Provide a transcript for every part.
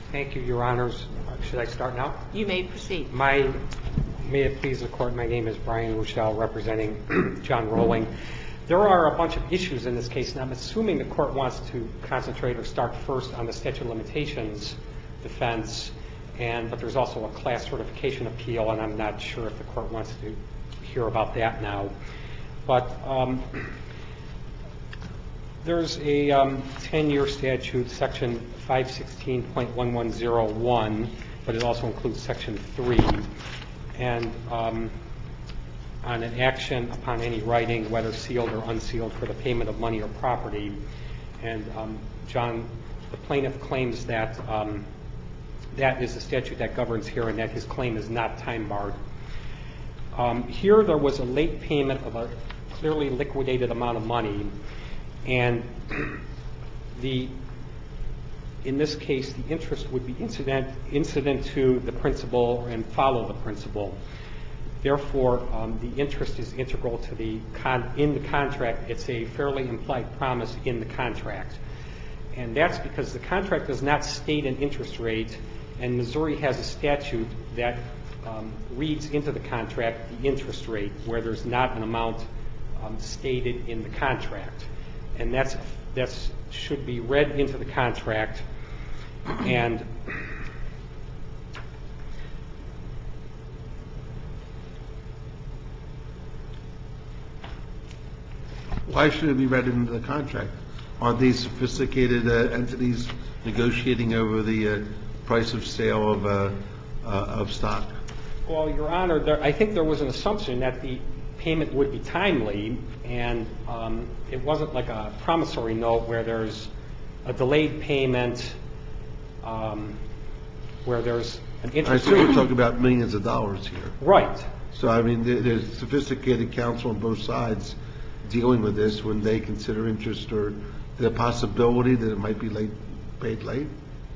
Thank you, Your Honors. Should I start now? You may proceed. May it please the Court, my name is Brian Rochelle, representing John Rolling. There are a bunch of issues in this case, and I'm assuming the Court wants to concentrate or start first on the statute of limitations defense, but there's also a class certification appeal, and I'm not sure if the Court wants to hear about that now. But there's a 10-year statute, Section 516.1101, but it also includes Section 3, and on an action upon any writing, whether sealed or unsealed, for the payment of money or property. And John, the plaintiff, claims that that is the statute that governs here and that his claim is not time-barred. Here there was a late payment of a clearly liquidated amount of money, and in this case, the interest would be incident to the principal and follow the principal. Therefore, the interest is integral to in the contract. It's a fairly implied promise in the contract. And that's because the contract does not state an interest rate, and Missouri has a statute that reads into the contract the interest rate where there's not an amount stated in the contract. And that should be read into the contract. And why should it be read into the contract? Aren't these sophisticated entities negotiating over the price of sale of stock? Well, Your Honor, I think there was an assumption that the payment would be timely, and it wasn't like a promissory note where there's a delayed payment, where there's an interest rate. I assume we're talking about millions of dollars here. Right. So, I mean, there's sophisticated counsel on both sides dealing with this when they consider interest or the possibility that it might be paid late.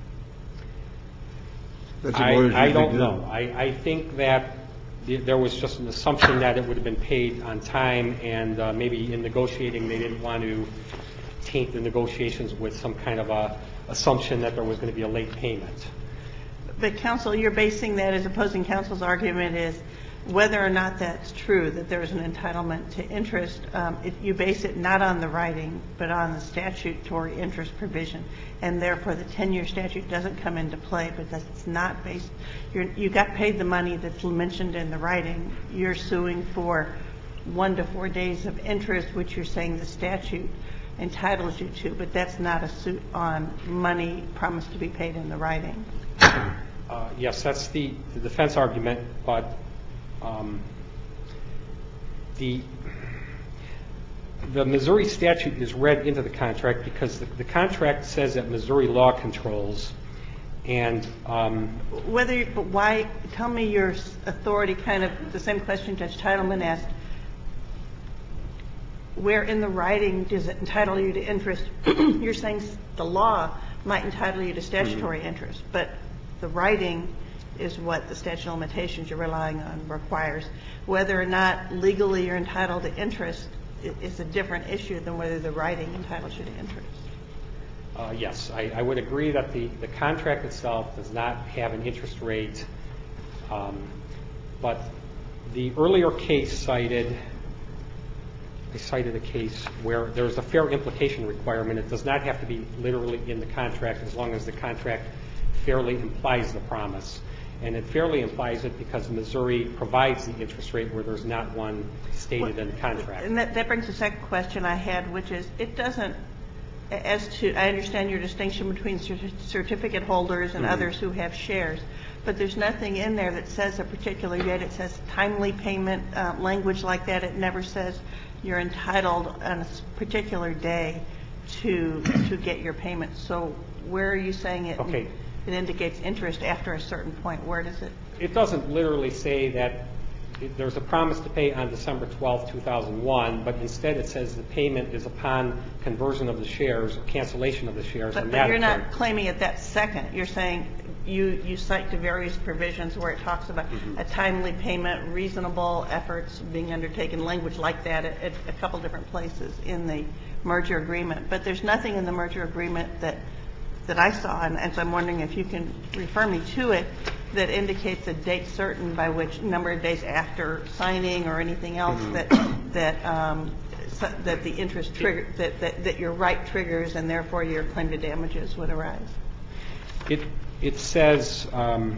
I don't know. I think that there was just an assumption that it would have been paid on time, and maybe in negotiating they didn't want to taint the negotiations with some kind of a assumption that there was going to be a late payment. But, counsel, you're basing that, as opposing counsel's argument is whether or not that's true, that there's an entitlement to interest. You base it not on the writing, but on the statutory interest provision, and therefore the 10-year statute doesn't come into play, but that's not based. You got paid the money that's mentioned in the writing. You're suing for 1 to 4 days of interest, which you're saying the statute entitles you to, but that's not a suit on money promised to be paid in the writing. Yes, that's the defense argument, but the Missouri statute is read into the contract because the contract says that Missouri law controls, and but why? Tell me your authority. Kind of the same question Judge Teitelman asked. Where in the writing does it entitle you to interest? You're saying the law might entitle you to statutory interest, but the writing is what the statute of limitations you're relying on requires. Whether or not legally you're entitled to interest is a different issue than whether the writing entitles you to interest. Yes, I would agree that the contract itself does not have an interest rate, but the earlier case I cited a case where there's a fair implication requirement. It does not have to be literally in the contract as long as the contract fairly implies the promise. And it fairly implies it because Missouri provides the interest rate where there's not one stated in the contract. And that brings the second question I had, which is it doesn't, I understand your distinction between certificate holders and others who have shares, but there's nothing in there that says a particular date. It says timely payment, language like that. It never says you're entitled on a particular day to get your payment. So where are you saying it indicates interest after a certain point? Where does it? It doesn't literally say that there's a promise to pay on December 12, 2001, but instead it says the payment is upon conversion of the shares or cancellation of the shares. But you're not claiming it that second. You're saying you cite to various provisions where it talks about a timely payment, reasonable efforts being undertaken, language like that at a couple different places in the merger agreement. But there's nothing in the merger agreement that that I saw, and so I'm wondering if you can refer me to it, that indicates a date certain by which number of days after signing or anything else that the interest trigger, that your right triggers and therefore your claim to damages would arise. It says, I'm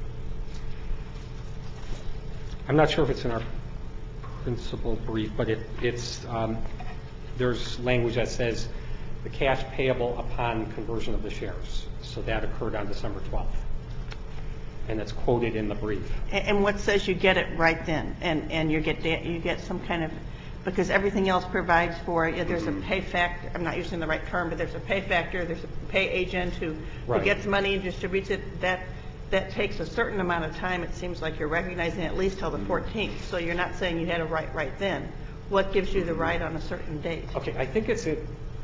not sure if it's in our principal brief, but it's there's language that says the cash payable upon conversion of the shares. So that occurred on December 12th. And it's quoted in the brief. And what says you get it right then? And you get some kind of, because everything else provides for, there's a pay factor, I'm not using the right term, but there's a pay factor, there's a pay agent who gets money and distributes it. That takes a certain amount of time. It seems like you're recognizing at least till the 14th. So you're not saying you had a right then. What gives you the right on a certain date? Okay, I think the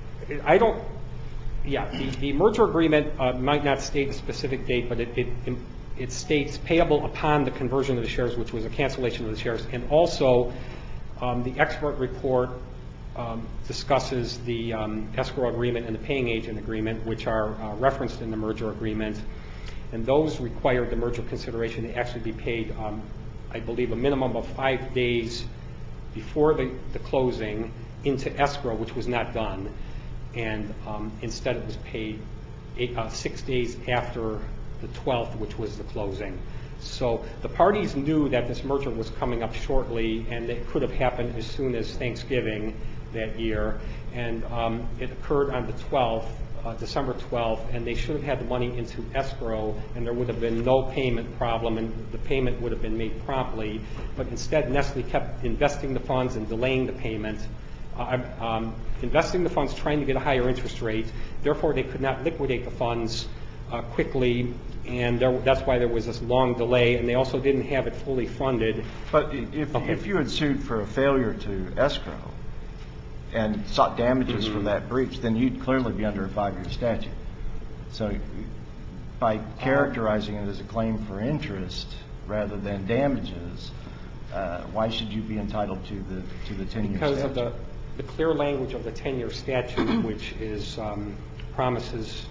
merger agreement might not state a specific date, but it states payable upon the conversion of the shares, which was a cancellation of the shares. And also, the expert report discusses the escrow agreement and the paying agent agreement, which are referenced in the merger agreement. And those require the merger consideration to actually be paid, I believe, a minimum of 5 days before the closing into escrow, which was not done. And instead it was paid 6 days after the 12th, which was the closing. So the parties knew that this merger was coming up shortly, and it could have happened as soon as Thanksgiving that year. And it occurred on the 12th, December 12th, and they should have had the money into escrow, and there would have been no payment problem, and the payment would have been made promptly. But instead, Nestle kept investing the funds and delaying the payment, investing the funds trying to get a higher interest rate. Therefore, they could not liquidate the funds quickly, and that's why there was this long delay, and they also didn't have it fully funded. But if you had sued for a failure to escrow and sought damages for that breach, then you'd clearly be under a 5-year statute. So by characterizing it as a claim for interest rather than damages, why should you be entitled to the 10-year statute? Because of the clear language of the 10-year statute, which is promises.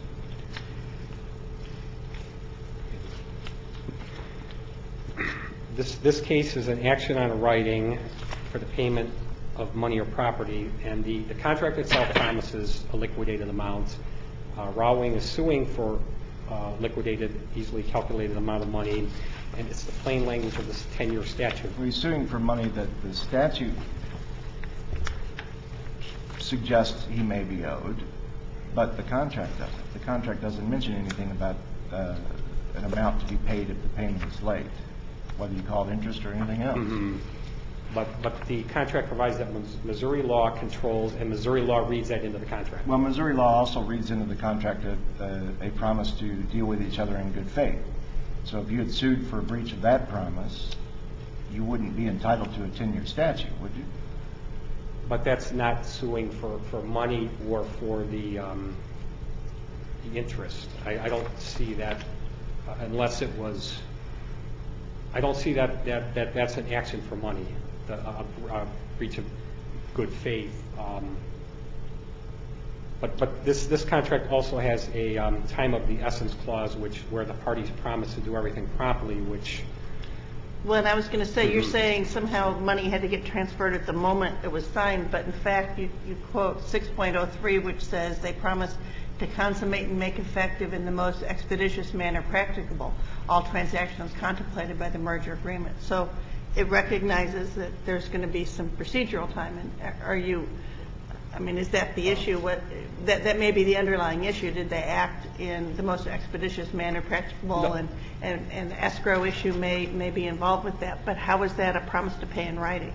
This case is an action on a writing for the payment of money or property, and the contract itself promises a liquidated amount. Rawwing is suing for liquidated, easily calculated amount of money, and it's the plain language of this 10-year statute. Well, he's suing for money that the statute suggests he may be owed, but the contract doesn't. The contract doesn't mention anything about an amount to be paid if the payment is late, whether you call it interest or anything else. Mm-hmm. But the contract provides that Missouri law controls, and Missouri law reads that into the contract. Well, Missouri law also reads into the contract a promise to deal with each other in good faith. So if you had sued for a breach of that promise, you wouldn't be entitled to a 10-year statute, would you? But that's not suing for money or for the interest. I don't see that unless it was. I don't see that that's an action for money, a breach of good faith. But this contract also has a time of the essence clause, where the parties promise to do everything promptly, which. Well, and I was going to say, you're saying somehow money had to get transferred at the moment it was signed, but in fact you quote 6.03, which says they promise to consummate and make effective in the most expeditious manner practicable all transactions contemplated by the merger agreement. So it recognizes that there's going to be some procedural time. And is that the issue? That may be the underlying issue. Did they act in the most expeditious manner practicable? No. And the escrow issue may be involved with that. But how is that a promise to pay in writing?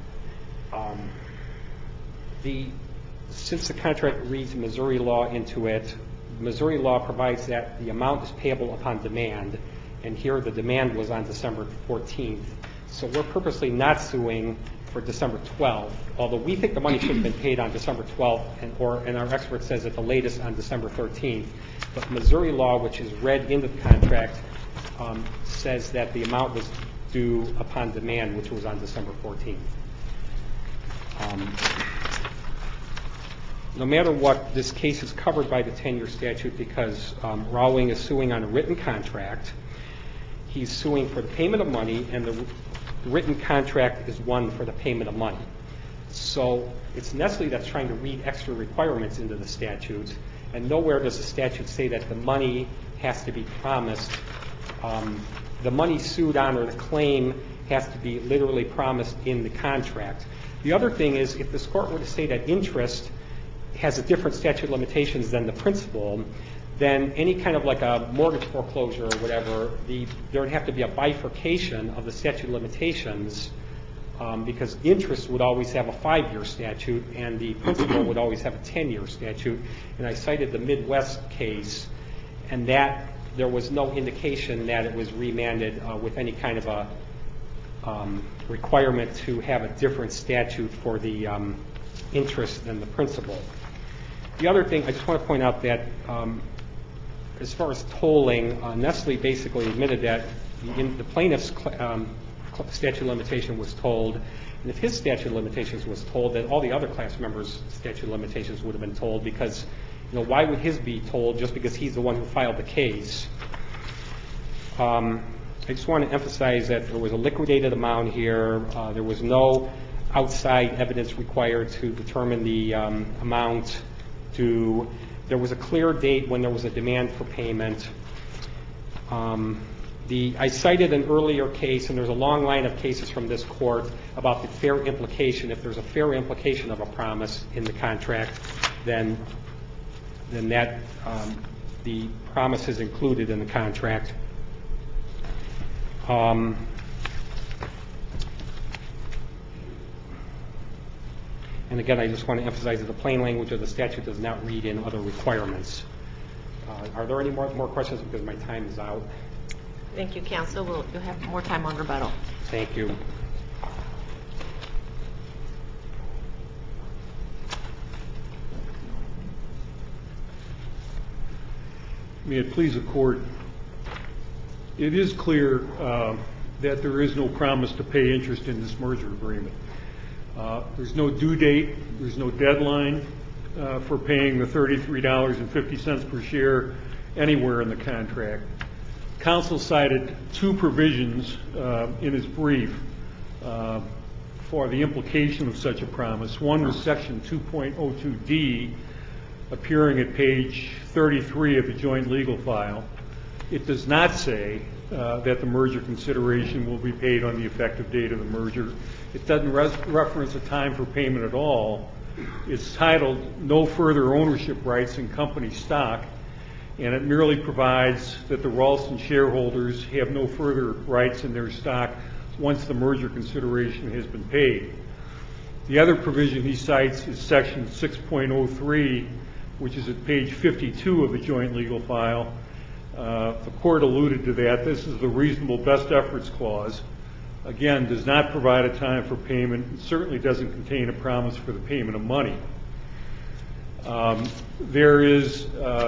Since the contract reads Missouri law into it, Missouri law provides that the amount is payable upon demand, and here the demand was on December 14th. So we're purposely not suing for December 12th, although we think the money should have been paid on December 12th, and our expert says at the latest on December 13th. But Missouri law, which is read into the contract, says that the amount was due upon demand, which was on December 14th. no matter what, this case is covered by the 10-year statute because Rawling is suing on a written contract. He's suing for the payment of money, and the written contract is one for the payment of money. So it's Nestle that's trying to read extra requirements into the statute, and nowhere does the statute say that the money has to be promised. The money sued on or the claim has to be literally promised in the contract. The other thing is, if this court were to say that interest has a different statute of limitations than the principal, then any kind of like a mortgage foreclosure or whatever, there would have to be a bifurcation of the statute of limitations because interest would always have a 5-year statute and the principal would always have a 10-year statute. And I cited the Midwest case, and that there was no indication that it was remanded with any kind of a requirement to have a different statute for the interest than the principal. The other thing, I just want to point out that as far as tolling, Nestle basically admitted that the plaintiff's statute of limitation was tolled, and if his statute of limitations was tolled, then all the other class members' statute of limitations would have been tolled because, why would his be tolled just because he's the one who filed the case? I just want to emphasize that there was a liquidated amount here. There was no outside evidence required to determine the amount due. There was a clear date when there was a demand for payment. I cited an earlier case, and there's a long line of cases from this court about the fair implication. If there's a fair implication of a promise in the contract, then that the promise is included in the contract. And again, I just want to emphasize that the plain language of the statute does not read in other requirements. Are there any more questions? Because my time is out. Thank you, counsel. You'll have more time on rebuttal. Thank you. May it please the court, it is clear that there is no promise to pay interest in this merger agreement. There's no due date. There's no deadline for paying the $33.50 per share anywhere in the contract. Counsel cited two provisions in his brief for the implication of such a promise. One was Section 2.02D, appearing at page 33 of the joint legal file. It does not say that the merger consideration will be paid on the effective date of the merger. It doesn't reference a time for payment at all. It's titled No Further Ownership Rights in Company Stock, and it merely provides that the Ralston shareholders have no further rights in their stock once the merger consideration has been paid. The other provision he cites is Section 6.03, which is at page 52 of the joint legal file. The court alluded to that. This is the reasonable best efforts clause. Again, does not provide a time for payment. It certainly doesn't contain a promise for the payment of money. There's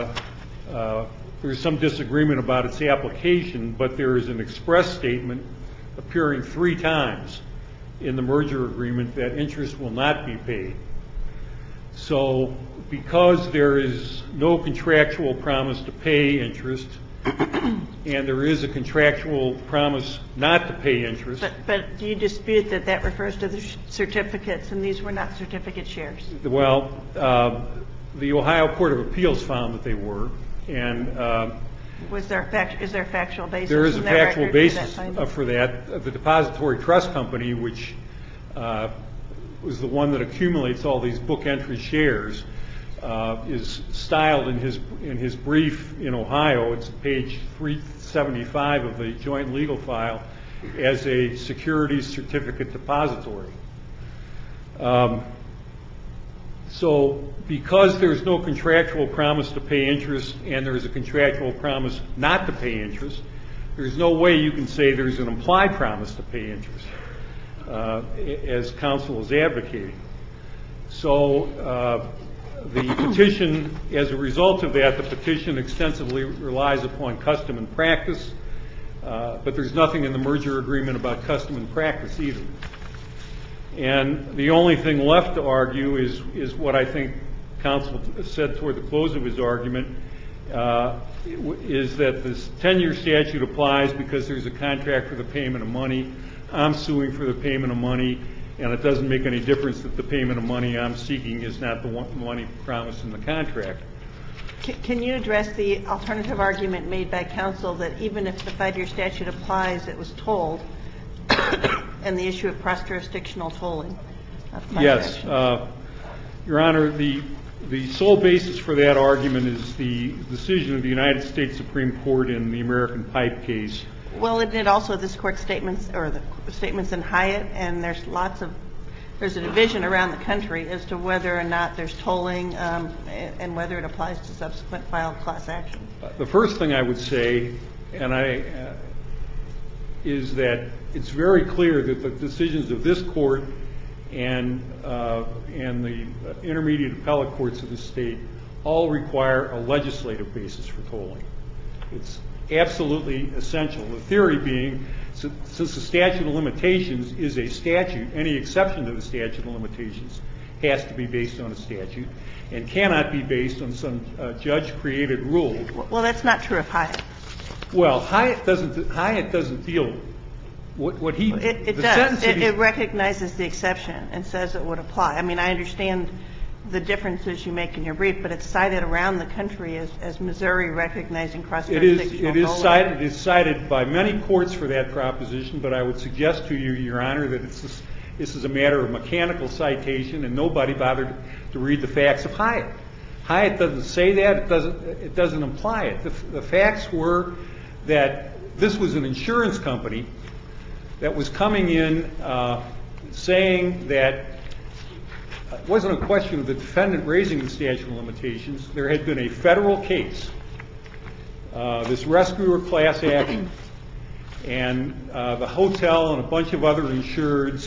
some disagreement about its application, but there is an express statement appearing 3 times in the merger agreement that interest will not be paid. So because there is no contractual promise to pay interest and there is a contractual promise not to pay interest. But do you dispute that that refers to the certificates and these were not certificate shares? Well, the Ohio Court of Appeals found that they were. And is there a factual basis? There is a factual basis for that. The Depository Trust Company, which was the one that accumulates all these book entry shares, is styled in his brief in Ohio. It's page 375 of the joint legal file as a securities certificate depository. So because there's no contractual promise to pay interest and there's a contractual promise not to pay interest, there's no way you can say there's an implied promise to pay interest, as counsel is advocating. So the petition, as a result of that, the petition extensively relies upon custom and practice, but there's nothing in the merger agreement about custom and practice either. And the only thing left to argue is what I think counsel said toward the close of his argument, is that this 10-year statute applies because there's a contract for the payment of money. I'm suing for the payment of money, and it doesn't make any difference that the payment of money I'm seeking is not the money promised in the contract. Can you address the alternative argument made by counsel that even if the 5-year statute applies, it was tolled, and the issue of cross-jurisdictional tolling of class Yes. actions? Your Honor, the sole basis for that argument is the decision of the United States Supreme Court in the American Pipe case. Well, isn't it also this Court's statements, or the statements in Hyatt, and there's a division around the country as to whether or not there's tolling and whether it applies to subsequent filed class actions? The first thing I would say, is that it's very clear that the decisions of this Court and the intermediate appellate courts of the state all require a legislative basis for tolling. It's absolutely essential. The theory being, since the statute of limitations is a statute, any exception to the statute of limitations has to be based on a statute and cannot be based on some judge-created rule. Well, that's not true of Hyatt. Well, Hyatt doesn't deal what he. It does. It recognizes the exception and says it would apply. I mean, I understand the differences you make in your brief, but it's cited around the country as Missouri recognizing cross-jurisdictional tolling. It is cited by many courts for that proposition, but I would suggest to you, Your Honor, that this is a matter of mechanical citation, and nobody bothered to read the facts of Hyatt. Hyatt doesn't say that. It doesn't imply it. The facts were that this was an insurance company that was coming in saying that it wasn't a question of the defendant raising the statute of limitations. There had been a federal case, this rescuer class action, and the hotel and a bunch of other insureds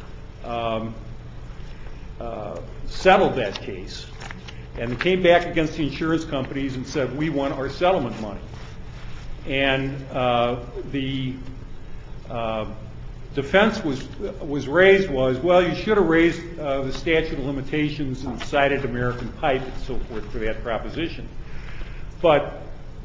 settled that case, and they came back against the insurance companies and said, we want our settlement money. And the defense was raised was, well, you should have raised the statute of limitations and cited American Pipe and so forth for that proposition. But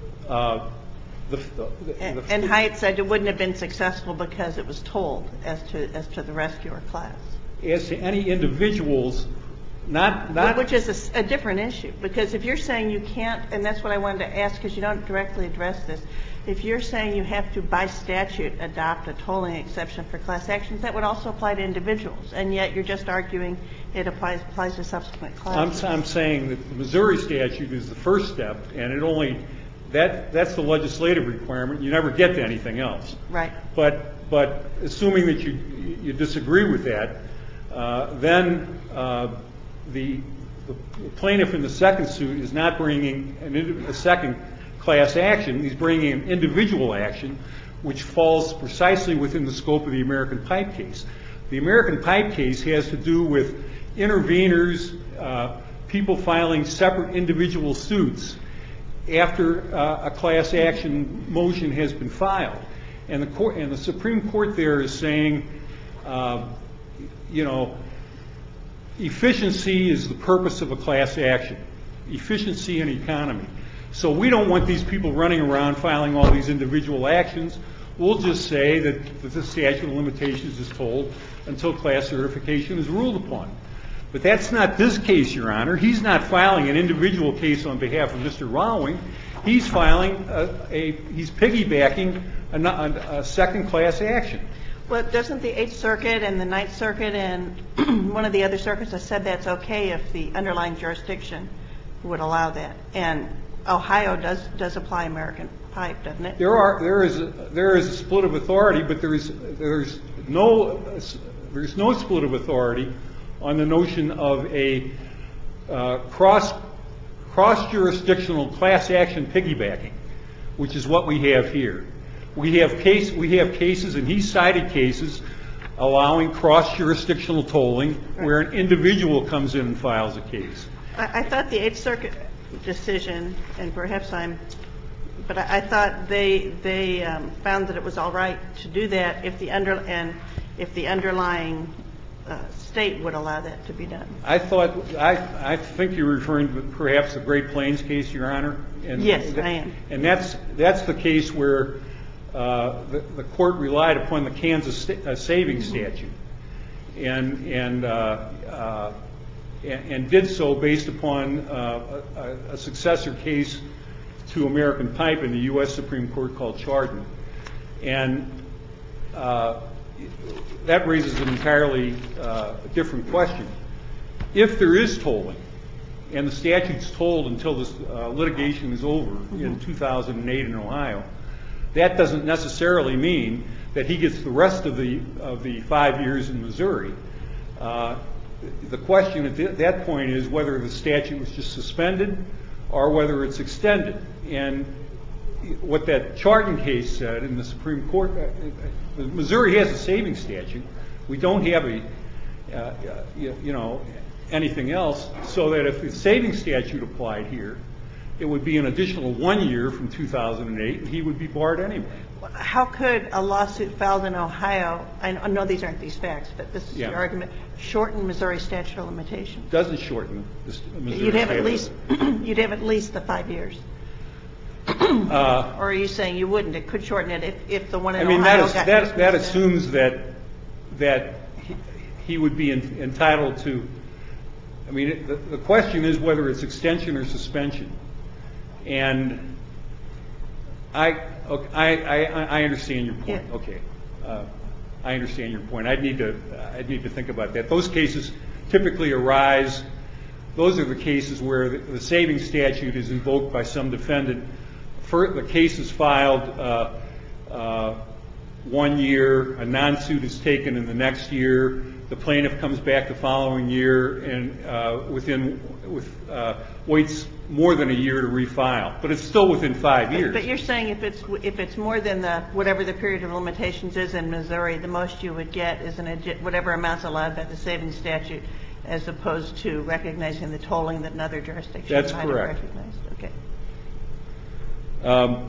and Hyatt said it wouldn't have been successful because it was told as to the rescuer class. As to any individuals, not which is a different issue, because if you're saying you can't, and that's what I wanted to ask because you don't directly address this, if you're saying you have to by statute adopt a tolling exception for class actions, that would also apply to individuals, and yet you're just arguing it applies to subsequent classes. I'm saying that the Missouri statute is the first step, and it only that's the legislative requirement. You never get to anything else. Right. But assuming that you disagree with that, then the plaintiff in the second suit is not bringing a second class action. He's bringing an individual action, which falls precisely within the scope of the American Pipe case. The American Pipe case has to do with interveners, people filing separate individual suits after a class action motion has been filed. And the Supreme Court there is saying, efficiency is the purpose of a class action, efficiency and economy. So we don't want these people running around filing all these individual actions. We'll just say that the statute of limitations is told until class certification is ruled upon. But that's not this case, Your Honor. He's not filing an individual case on behalf of Mr. Rawling. He's filing he's piggybacking a second class action. Well, doesn't the Eighth Circuit and the Ninth Circuit and one of the other circuits have said that's okay if the underlying jurisdiction would allow that? And Ohio does apply American Pipe, doesn't it? There is a split of authority, but there's no split of authority on the notion of a cross-jurisdictional class action piggybacking, which is what we have here. We have cases, and he cited cases, allowing cross-jurisdictional tolling where an individual comes in and files a case. I thought the Eighth Circuit decision, and perhaps but I thought they found that it was all right to do that if the underlying state would allow that to be done. I think you're referring to perhaps the Great Plains case, Your Honor. And Yes, I am. And that's the case where the court relied upon the Kansas savings statute and did so based upon a successor case to American Pipe in the U.S. Supreme Court called Chardon. And that raises an entirely different question. If there is tolling, and the statute's tolled until this litigation is over in 2008 in Ohio, that doesn't necessarily mean that he gets the rest of the 5 years in Missouri. The question at that point is whether the statute was just suspended or whether it's extended. And what that Chardon case said in the Supreme Court, Missouri has a savings statute. We don't have anything else, so that if the savings statute applied here, it would be an additional 1 year from 2008, and he would be barred anyway. How could a lawsuit filed in Ohio, I know these aren't these facts, but this is your argument, shorten Missouri statute of limitations? It doesn't shorten the Missouri You'd have statute. you'd have at least the 5 years. Or are you saying you wouldn't? It could shorten it if the one in Ohio got dismissed. That assumes that he would be entitled to. I mean, the question is whether it's extension or suspension. And I understand your point. Yeah. Okay, I understand your point. I'd need to think about that. Those cases typically arise. Those are the cases where the savings statute is invoked by some defendant. The case is filed 1 year, a non-suit is taken in the next year, the plaintiff comes back the following year and waits more than a year to refile. But it's still within 5 years. But you're saying if it's more than whatever the period of limitations is in Missouri, the most you would get is whatever amounts allowed by the savings statute, as opposed to recognizing the tolling that another jurisdiction might have recognized. That's correct. Okay.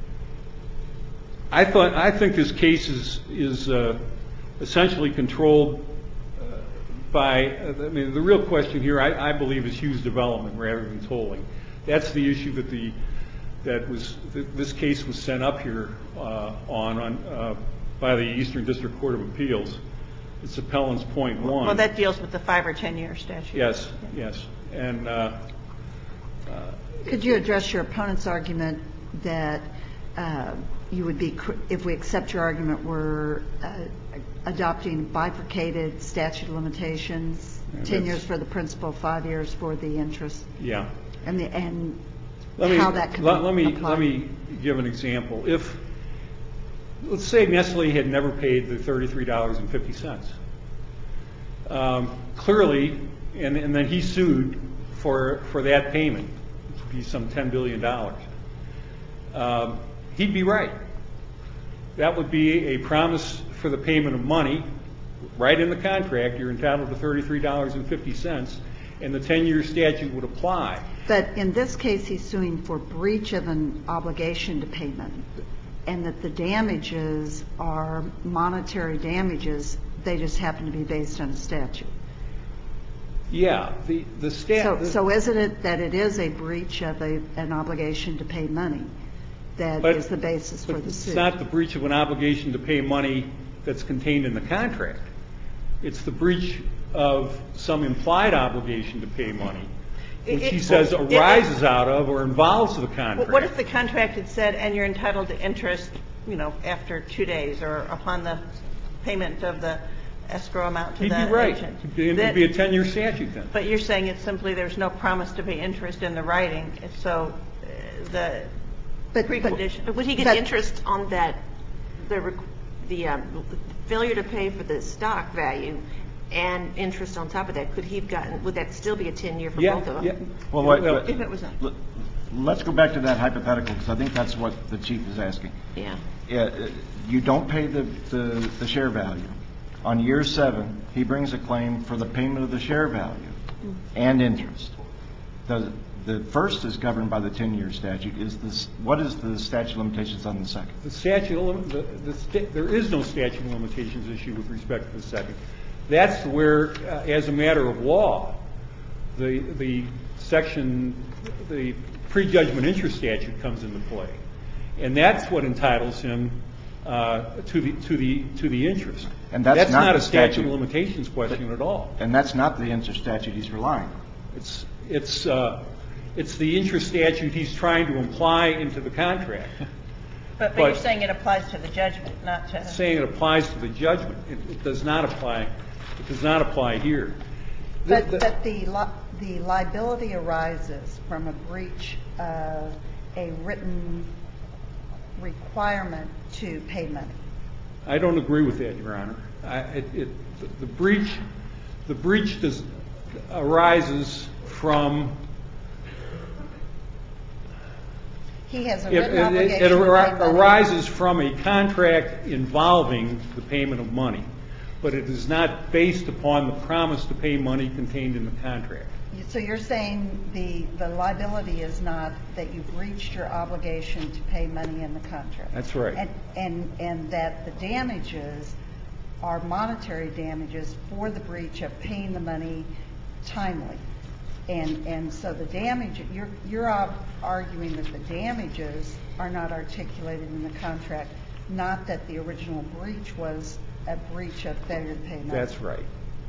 I think this case is essentially controlled by. I mean, the real question here, I believe, is Hughes development rather than tolling. That's the issue that this case was sent up here on by the Eastern District Court of Appeals. It's Appellant's Point 1. Well, that deals with the 5 or 10 year statute. Yes, yes. And could you address your opponent's argument that you would be, if we accept your argument, we're adopting bifurcated statute of limitations, 10 years for the principal, 5 years for the interest? Yeah. And how that can be applied? Let me give an example. Let's say Nestle had never paid the $33.50. Clearly, and then he sued for that payment, which would be some $10 billion. He'd be right. That would be a promise for the payment of money. Right in the contract, you're entitled to $33.50, and the 10-year statute would apply. But in this case, he's suing for breach of an obligation to payment, and that the damages are monetary damages. They just happen to be based on a statute. Yeah. The statute. So isn't it that it is a breach of an obligation to pay money that is the basis for the suit? It's not the breach of an obligation to pay money that's contained in the contract. It's the breach of some implied obligation to pay money, which he says arises out of or involves the contract. What if the contract had said, and you're entitled to interest, after 2 days or upon the payment of the escrow amount to the agent? He'd be right. It'd be a 10-year statute then. But you're saying it's simply there's no promise to pay interest in the writing. So the precondition. But would he get interest on that, the failure to pay for the stock value and interest on top of that? Could he have gotten, would that still be a 10-year for both of them? Yeah. Well, If it was a. Let's go back to that hypothetical, because I think that's what the Chief is asking. Yeah. You don't pay the share value. On year 7, he brings a claim for the payment of the share value and interest. The first is governed by the 10-year statute. What is the statute of limitations on the second? There is no statute of limitations issue with respect to the second. That's where, as a matter of law, the prejudgment interest statute comes into play, and that's what entitles him to the interest. And that's not not the a statute statute. of limitations question at all. And that's not the interest statute he's relying on. It's the interest statute he's trying to imply into the contract. But you're saying it applies to the judgment, not to... Saying it applies to the judgment. It does not apply. It does not apply here. But the liability arises from a breach of a written requirement to pay money. I don't agree with that, Your Honor. The breach arises from... He has a written obligation It to pay money. arises from a contract involving the payment of money, but it is not based upon the promise to pay money contained in the contract. So you're saying the liability is not that you breached your obligation to pay money in the contract. That's right. And that the damages are monetary damages for the breach of paying the money timely. And so the damage, you're arguing that the damages are not articulated in the contract, not that the original breach was a breach of failure to pay money. That's right.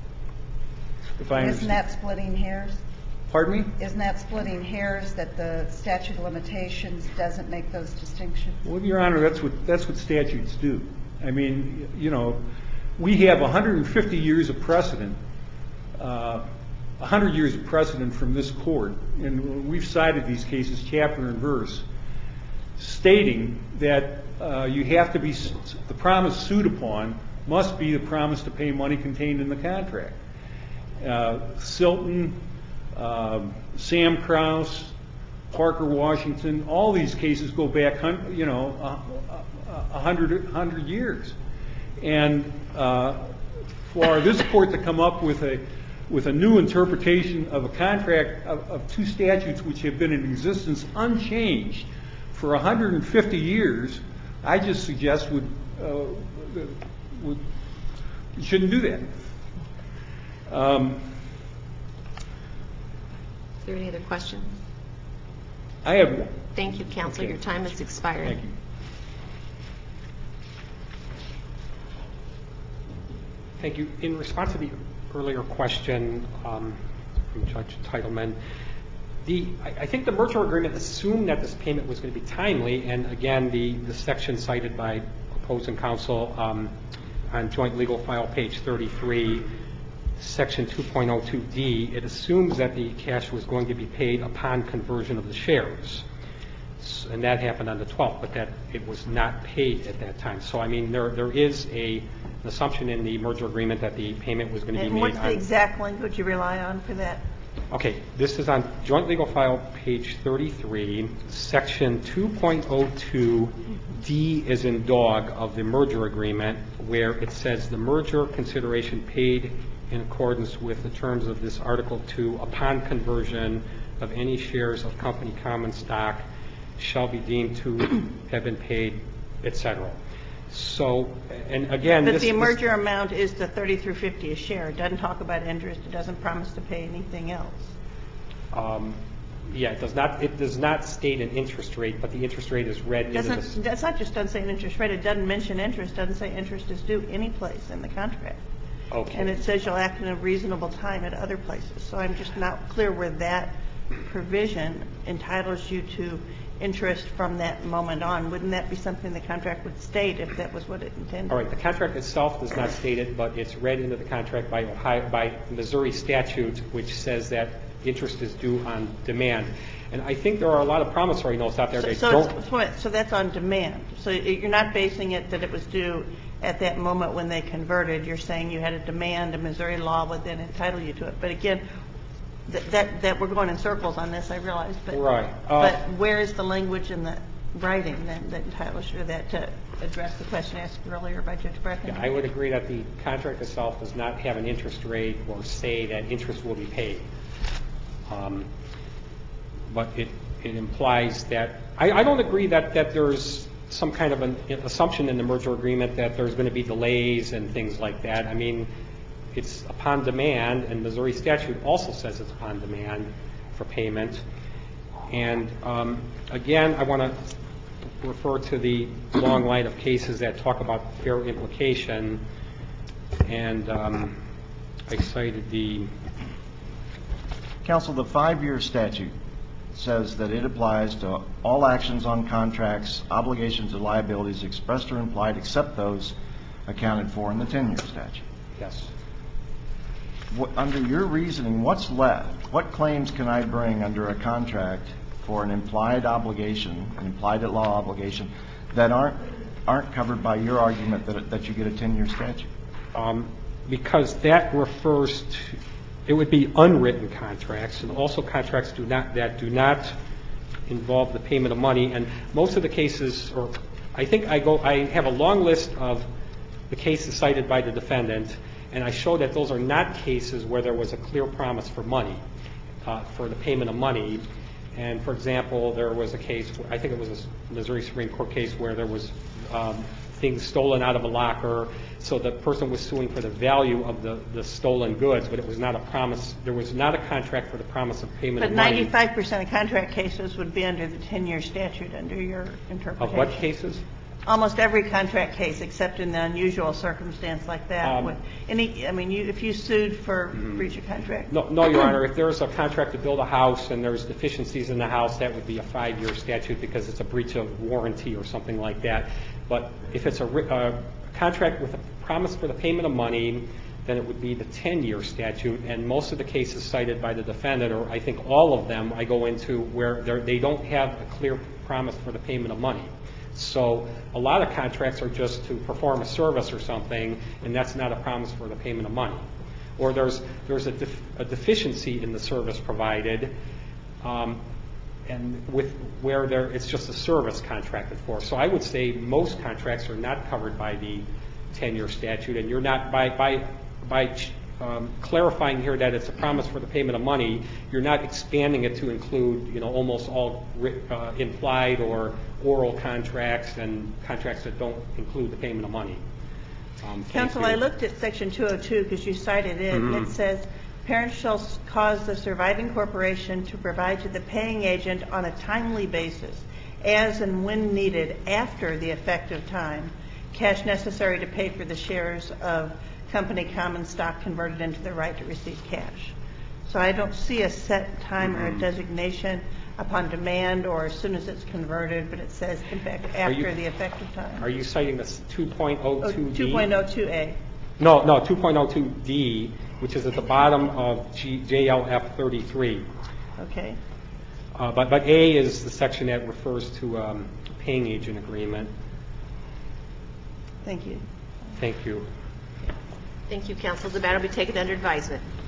Isn't that splitting hairs? Pardon me? Isn't that splitting hairs that the statute of limitations doesn't make those distinctions? Well, Your Honor, that's what statutes do. I mean, you know, we have 150 years of precedent, 100 years of precedent from this court, and we've cited these cases chapter and verse, stating that you have to be, the promise sued upon must be the promise to pay money contained in the contract. Silton, Sam Krause, Parker Washington, all these cases go back, 100 years. And for this court to come up with a new interpretation of a contract of two statutes which have been in existence unchanged for 150 years, I just suggest shouldn't do that. Is there any other questions? I have one. Thank you, counsel. Okay. Your time has expired. Thank you. Thank you. In response to the earlier question from Judge Teitelman, I think the merger agreement assumed that this payment was going to be timely, and again, the section cited by opposing counsel on joint legal file page 33, section 2.02D, it assumes that the cash was going to be paid upon conversion of the shares. And that happened on the 12th, but that it was not paid at that time. So, I mean, there is an assumption in the merger agreement that the payment was going to be made. And what's the exact language you rely on for that? Okay. This is on joint legal file page 33, section 2.02D as in dog of the merger agreement, where it says the merger consideration paid in accordance with the terms of this Article 2 upon conversion of any shares of company common stock shall be deemed to have been paid, et cetera. So, and again, but the merger amount is the $30 through $50 a share. It doesn't talk about interest. It doesn't promise to pay anything else. Yeah, it does not state an interest rate, but the interest rate is read into this. That's not just doesn't say an interest rate. It doesn't mention interest. It doesn't say interest is due any place in the contract. Okay. And it says you'll act in a reasonable time at other places. So I'm just not clear where that provision entitles you to interest from that moment on. Wouldn't that be something the contract would state if that was what it intended? All right. The contract itself does not state it, but it's read into the contract by Missouri statute, which says that interest is due on demand. And I think there are a lot of promissory notes out there that don't. So that's on demand. So you're not basing it that it was due at that moment when they converted. You're saying you had a demand, and Missouri law would then entitle you to it. But again, that we're going in circles on this, I realize. But, right. But where is the language in the writing that entitles you to that to address the question asked earlier by Judge Brecken? Yeah, I would agree that the contract itself does not have an interest rate or say that interest will be paid. But it implies that I don't agree that there's some kind of an assumption in the merger agreement that there's going to be delays and things like that. I mean, it's upon demand, and Missouri statute also says it's upon demand for payment. And again, I want to refer to the long line of cases that talk about fair implication, and I cited the... Counsel, the 5-year statute says that it applies to all actions on contracts, obligations, and liabilities expressed or implied except those accounted for in the 10-year statute. Yes. Under your reasoning, what's left? What claims can I bring under a contract for an implied obligation, an implied at law obligation, that aren't covered by your argument that you get a 10-year statute? Because that refers to, it would be unwritten contracts, and also contracts that do not involve the payment of money. And most of the cases, or I have a long list of the cases cited by the defendant, and I show that those are not cases where there was a clear promise for money, for the payment of money. And, for example, there was a case, I think it was a Missouri Supreme Court case, where there was things stolen out of a locker, so the person was suing for the value of the stolen goods, but it was not a promise. There was not a contract for the promise of payment of money. But 95% of contract cases would be under the 10-year statute, under your interpretation. Of what cases? Almost every contract case, except in the unusual circumstance like that. If you sued for breach of contract. No, Your Honor. If there's a contract to build a house and there's deficiencies in the house, that would be a 5-year statute because it's a breach of warranty or something like that. But if it's a contract with a promise for the payment of money, then it would be the 10-year statute. And most of the cases cited by the defendant, or I think all of them, I go into where they don't have a clear promise for the payment of money. So a lot of contracts are just to perform a service or something, and that's not a promise for the payment of money. Or there's a deficiency in the service provided, and it's just a service contracted for. So I would say most contracts are not covered by the 10-year statute, and you're not by clarifying here that it's a promise for the payment of money, you're not expanding it to include, almost all implied or oral contracts and contracts that don't include the payment of money. Counsel, I looked at Section 202 because you cited it, and it says, parents shall cause the surviving corporation to provide to the paying agent on a timely basis, as and when needed after the effective time, cash necessary to pay for the shares of company common stock converted into the right to receive cash. So I don't see a set time or a designation upon demand or as soon as it's converted, but it says, in fact, after the effective time. Are you citing this 2.02D? 2.02A. No, 2.02D, which is at the bottom of JLF 33. Okay. But A is the section that refers to a paying agent agreement. Thank you. Thank you. Thank you, counsel. The matter will be taken under advisement.